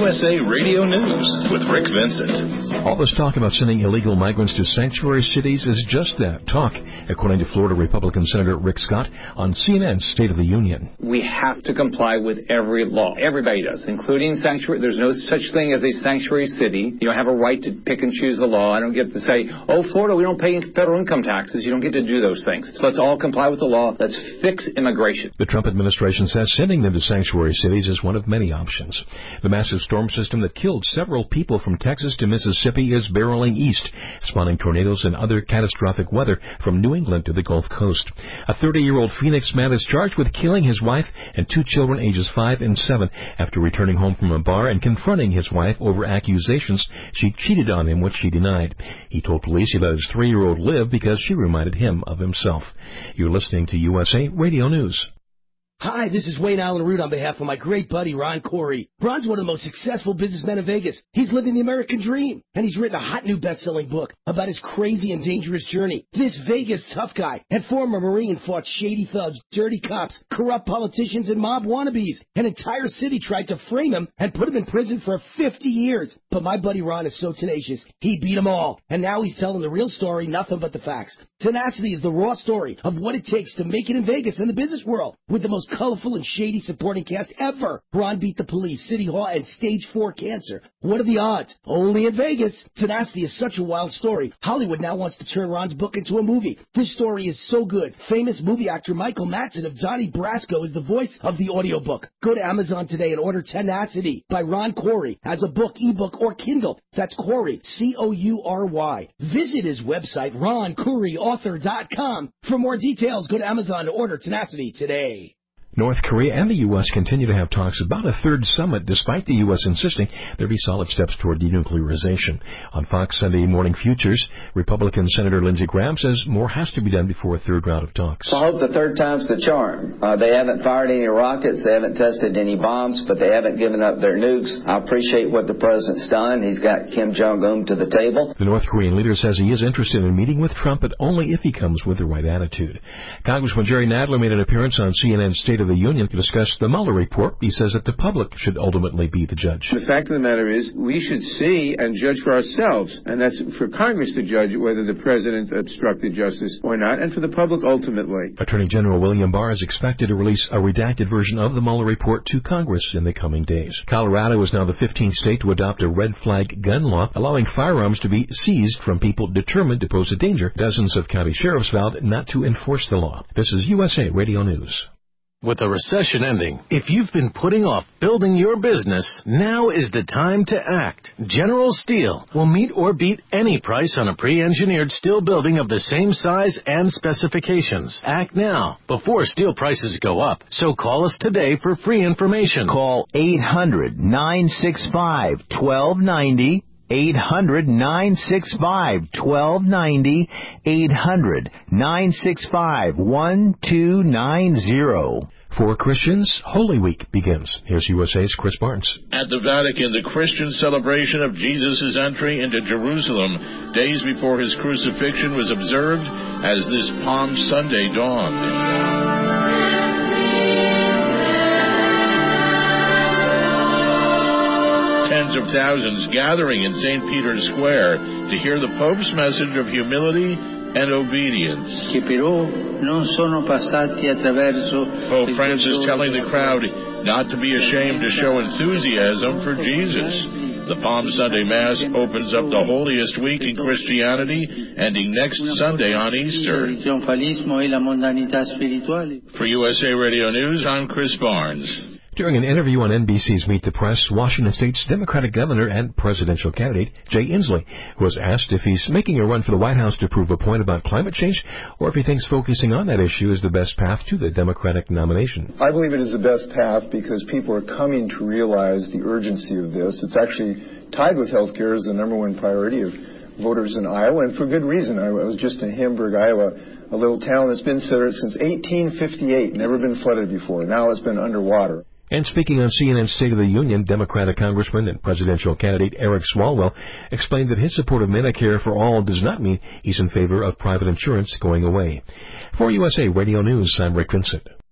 USA Radio News with Rick Vincent. All this talk about sending illegal migrants to sanctuary cities is just that, talk, according to Florida Republican Senator Rick Scott on CNN's State of the Union. We have to comply with every law. Everybody does, including sanctuary. There's no such thing as a sanctuary city. You don't have a right to pick and choose the law. I don't get to say, oh, Florida, we don't pay federal income taxes. You don't get to do those things. So let's all comply with the law. Let's fix immigration. The Trump administration says sending them to sanctuary cities is one of many options. The massive storm system that killed several people from Texas to Mississippi is barreling east, spawning tornadoes and other catastrophic weather from New England to the Gulf Coast. A 30-year-old Phoenix man is charged with killing his wife and two children ages 5 and 7 after returning home from a bar and confronting his wife over accusations she cheated on him, which she denied. He told police he let his 3-year-old live because she reminded him of himself. You're listening to USA Radio News. Hi, this is Wayne Allen Root on behalf of my great buddy, Ron Corey. Ron's one of the most successful businessmen in Vegas. He's living the American dream, and he's written a hot new best-selling book about his crazy and dangerous journey. This Vegas tough guy and former Marine fought shady thugs, dirty cops, corrupt politicians, and mob wannabes. An entire city tried to frame him and put him in prison for 50 years. But my buddy Ron is so tenacious, he beat them all. And now he's telling the real story, nothing but the facts. Tenacity is the raw story of what it takes to make it in Vegas and the business world. With the most colorful and shady supporting cast ever. Ron beat the police, City Hall, and stage 4 cancer. What are the odds? Only in Vegas. Tenacity is such a wild story. Hollywood now wants to turn Ron's book into a movie. This story is so good. Famous movie actor Michael Madsen of Donnie Brasco is the voice of the audiobook. Go to Amazon today and order Tenacity by Ron Corey as a book, ebook, or Kindle. That's Corey, C-O-U-R-Y. Visit his website, RonCoreyAuthor.com. For more details, go to Amazon to order Tenacity today. North Korea and the U.S. continue to have talks about a third summit, despite the U.S. insisting there be solid steps toward denuclearization. On Fox Sunday Morning Futures, Republican Senator Lindsey Graham says more has to be done before a third round of talks. I hope the third time's the charm. They haven't fired any rockets, they haven't tested any bombs, but they haven't given up their nukes. I appreciate what the president's done. He's got Kim Jong-un to the table. The North Korean leader says he is interested in meeting with Trump, but only if he comes with the right attitude. Congressman Jerry Nadler made an appearance on CNN's State of the Union to discuss the Mueller report. He says that the public should ultimately be the judge. The fact of the matter is we should see and judge for ourselves, and that's for Congress to judge whether the president obstructed justice or not, and for the public ultimately. Attorney General William Barr is expected to release a redacted version of the Mueller report to Congress in the coming days. Colorado is now the 15th state to adopt a red flag gun law, allowing firearms to be seized from people determined to pose a danger. Dozens of county sheriffs vowed not to enforce the law. This is USA Radio News. With the recession ending, if you've been putting off building your business, now is the time to act. General Steel will meet or beat any price on a pre-engineered steel building of the same size and specifications. Act now, before steel prices go up. So call us today for free information. Call 800-965-1290. 800-965-1290, 800-965-1290. For Christians, Holy Week begins. Here's USA's Chris Barnes. At the Vatican, the Christian celebration of Jesus' entry into Jerusalem days before his crucifixion was observed as this Palm Sunday dawned. Tens of thousands gathering in St. Peter's Square to hear the Pope's message of humility and obedience. Pope Francis telling the crowd not to be ashamed to show enthusiasm for Jesus. The Palm Sunday Mass opens up the holiest week in Christianity, ending next Sunday on Easter. For USA Radio News, I'm Chris Barnes. During an interview on NBC's Meet the Press, Washington State's Democratic governor and presidential candidate Jay Inslee was asked if he's making a run for the White House to prove a point about climate change, or if he thinks focusing on that issue is the best path to the Democratic nomination. I believe it is the best path because people are coming to realize the urgency of this. It's actually tied with health care as the number one priority of voters in Iowa, and for good reason. I was just in Hamburg, Iowa, a little town that's been there since 1858, never been flooded before. Now it's been underwater. And speaking on CNN's State of the Union, Democratic Congressman and presidential candidate Eric Swalwell explained that his support of Medicare for all does not mean he's in favor of private insurance going away. For USA Radio News, I'm Rick Vincent.